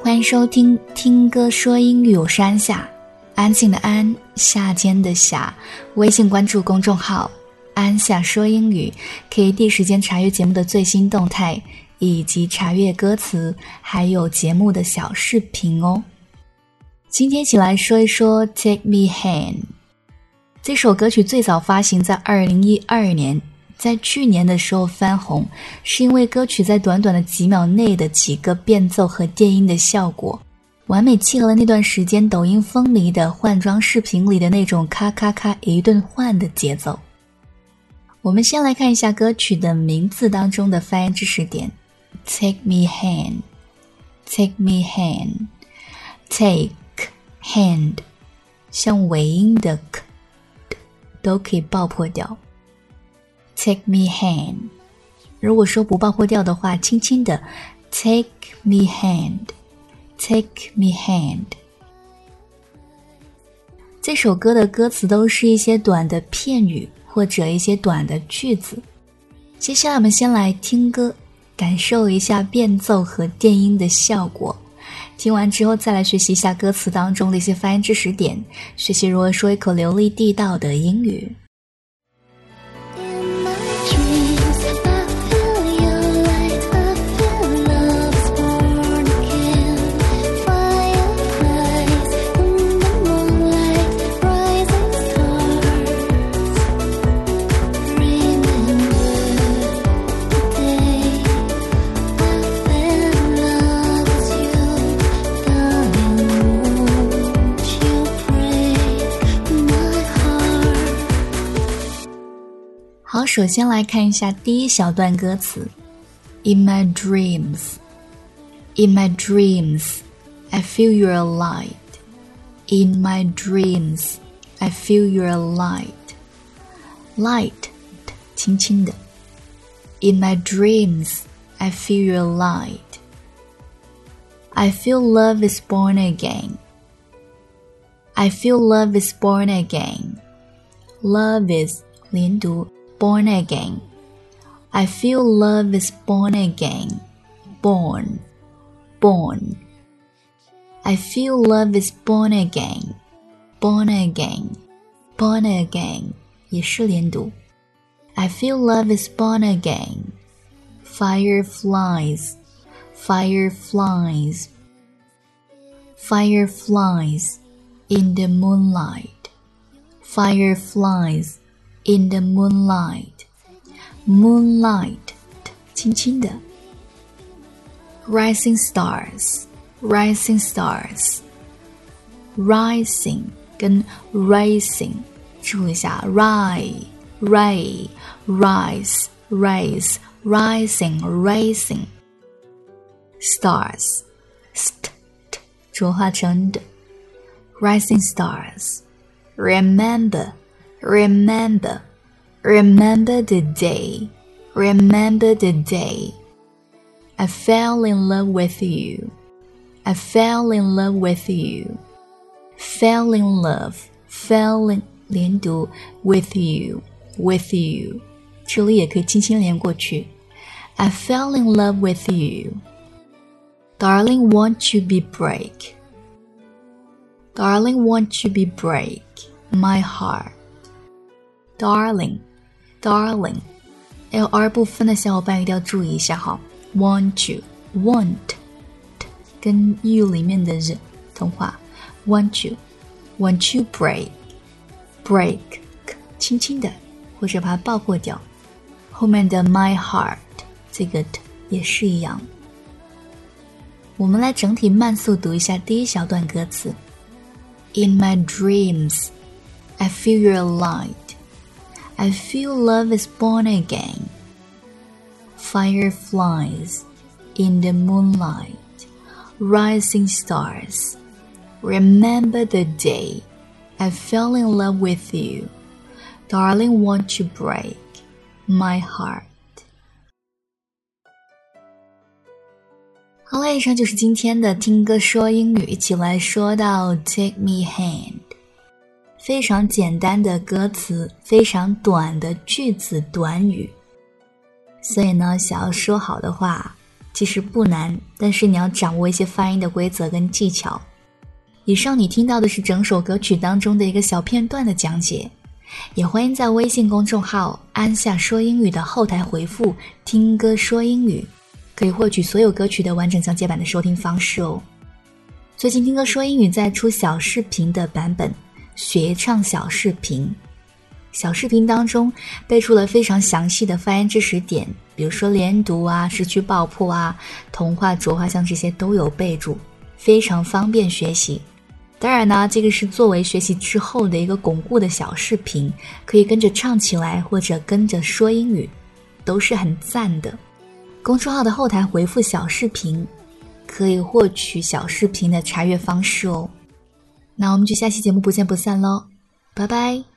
欢迎收听听歌说英语，我是安夏，安静的安，夏天的夏。微信关注公众号安夏说英语，可以第一时间查阅节目的最新动态，以及查阅歌词，还有节目的小视频哦。今天一起来说一说 Take Me Home。 这首歌曲最早发行在2012年，在去年的时候翻红，是因为歌曲在短短的几秒内的几个变奏和电音的效果，完美契合了那段时间抖音风靡的换装视频里的那种咔咔咔一顿换的节奏。我们先来看一下歌曲的名字当中的发音知识点。 Take me hand, take me hand, take hand 像尾音的 k 都可以爆破掉。 Take me hand， 如果说不爆破掉的话，轻轻的 Take me hand, take me hand。 这首歌的歌词都是一些短的片语或者一些短的句子。接下来我们先来听歌，感受一下变奏和电音的效果，听完之后再来学习一下歌词当中的一些发音知识点，学习如何说一口流利地道的英语。好，首先来看一下第一小段歌词。 In my dreams, in my dreams, I feel your light. In my dreams, I feel your light. Light 轻轻的。 In my dreams, I feel your light. I feel love is born again. I feel love is born again. Love is 连读born again. I feel love is born again. Born, born. I feel love is born again. Born again, born again 也是连读。I feel love is born again. Fireflies, fireflies. Fireflies in the moonlight. Fireflies in the moonlight. Moonlight 轻轻的。 Rising stars, rising stars. Rising 跟 rising 注意一下 rise, rise, rise, rise, rising, rising. Stars st 浊化成的。 Rising stars. Remember, remember, remember the day, remember the day. I fell in love with you. I fell in love with you. Fell in love, fell in 连读 with you, with you 这里也可以轻轻连过去。 I fell in love with you. Darling, won't you be break? Darling, won't you be break my heart? Darling, darling LR 部分的小伙伴一定要注意一下哈。 Want you, want 跟 you 里面的人同化。 Want you, want you break, break 轻轻的或者把它爆破掉。后面的 my heart 这个也是一样。我们来整体慢速读一下第一小段歌词。 In my dreams, I feel your light. I feel love is born again. Fireflies in the moonlight. Rising stars. Remember the day I fell in love with you. Darling, won't you break my heart? 好了，以上就是今天的听歌说英语，一起来说到 Take me hand。非常简单的歌词，非常短的句子短语，所以呢，想要说好的话其实不难，但是你要掌握一些发音的规则跟技巧。以上你听到的是整首歌曲当中的一个小片段的讲解，也欢迎在微信公众号安夏说英语的后台回复听歌说英语，可以获取所有歌曲的完整讲解版的收听方式哦。最近听歌说英语在出小视频的版本，学唱小视频。小视频当中备注了非常详细的发音知识点，比如说连读啊、失去爆破啊、同化、浊化，像这些都有备注，非常方便学习。当然呢，这个是作为学习之后的一个巩固的小视频，可以跟着唱起来或者跟着说英语，都是很赞的。公众号的后台回复小视频，可以获取小视频的查阅方式哦。那我们就下期节目不见不散咯，拜拜。